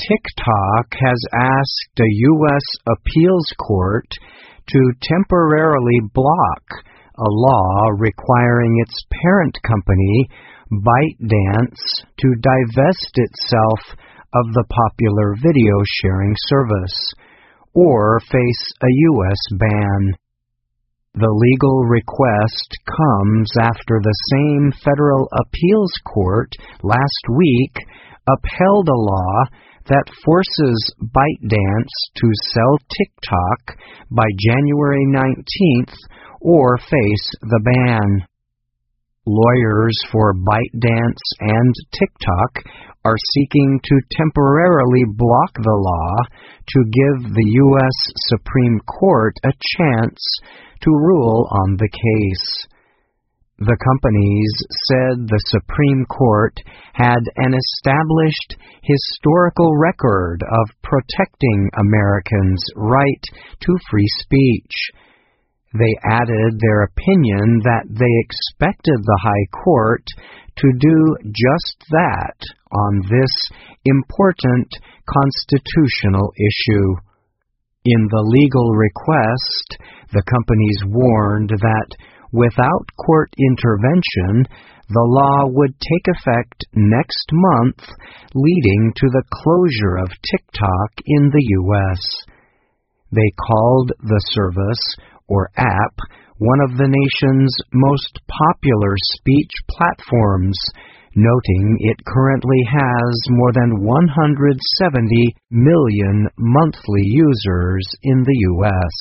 TikTok has asked a U.S. appeals court to temporarily block a law requiring its parent company, ByteDance, to divest itself of the popular video sharing service, or face a U.S. ban. The legal request comes after the same federal appeals court last week upheld a law that forces ByteDance to sell TikTok by January 19th or face the ban. Lawyers for ByteDance and TikTok are seeking to temporarily block the law to give the U.S. Supreme Court a chance to rule on the case. The companies said the Supreme Court had an established historical record of protecting Americans' right to free speech. They added their opinion that they expected the High Court to do just that on this important constitutional issue. In the legal request, the companies warned that without court intervention, the law would take effect next month, leading to the closure of TikTok in the U.S. They called the service, or app, one of the nation's most popular speech platforms, noting it currently has more than 170 million monthly users in the U.S.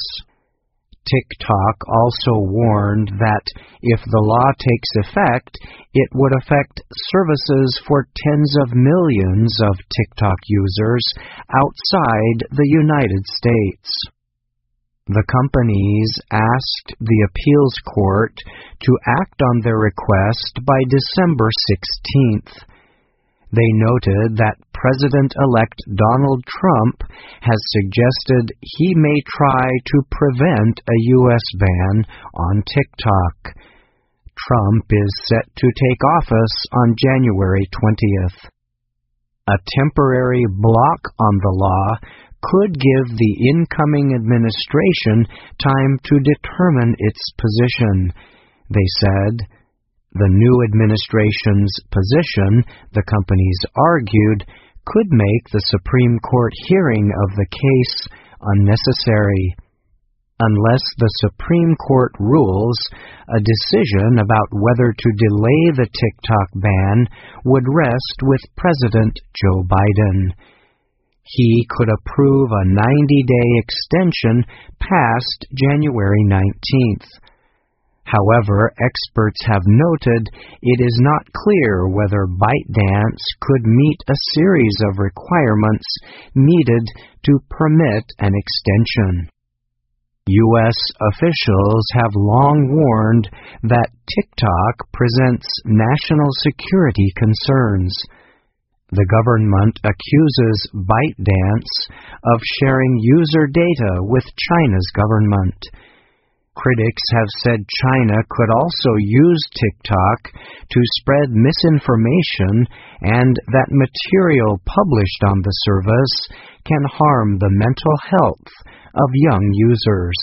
TikTok also warned that if the law takes effect, it would affect services for tens of millions of TikTok users outside the United States. The companies asked the appeals court to act on their request by December 16th. They noted that President-elect Donald Trump has suggested he may try to prevent a U.S. ban on TikTok. Trump is set to take office on January 20th. A temporary block on the law could give the incoming administration time to determine its position, they said. The new administration's position, the companies argued, could make the Supreme Court hearing of the case unnecessary. Unless the Supreme Court rules, a decision about whether to delay the TikTok ban would rest with President Joe Biden. He could approve a 90-day extension past January 19th. However, experts have noted it is not clear whether ByteDance could meet a series of requirements needed to permit an extension. U.S. officials have long warned that TikTok presents national security concerns. The government accuses ByteDance of sharing user data with China's government. Critics have said China could also use TikTok to spread misinformation and that material published on the service can harm the mental health of young users.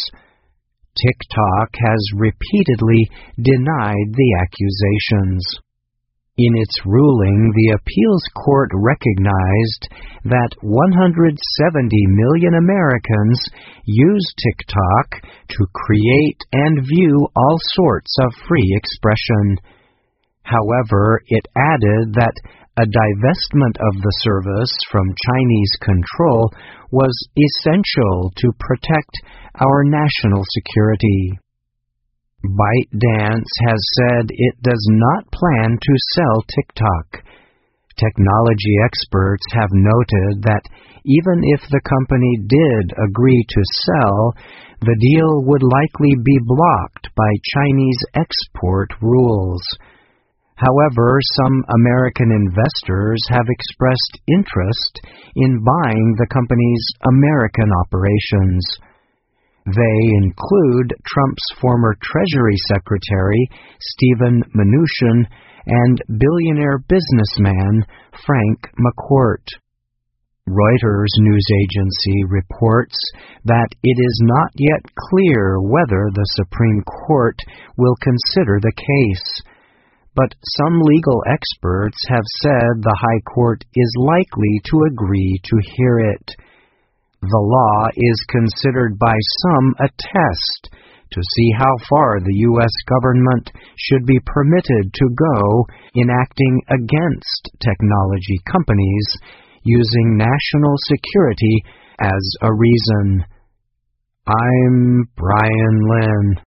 TikTok has repeatedly denied the accusations. In its ruling, the appeals court recognized that 170 million Americans use TikTok to create and view all sorts of free expression. However, it added that a divestment of the service from Chinese control was essential to protect our national security. ByteDance has said it does not plan to sell TikTok. Technology experts have noted that even if the company did agree to sell, the deal would likely be blocked by Chinese export rules. However, some American investors have expressed interest in buying the company's American operations. They include Trump's former Treasury Secretary, Steven Mnuchin, and billionaire businessman Frank McCourt. Reuters news agency reports that it is not yet clear whether the Supreme Court will consider the case, but some legal experts have said the High Court is likely to agree to hear it. The law is considered by some a test to see how far the U.S. government should be permitted to go in acting against technology companies using national security as a reason. I'm Brian Lynn.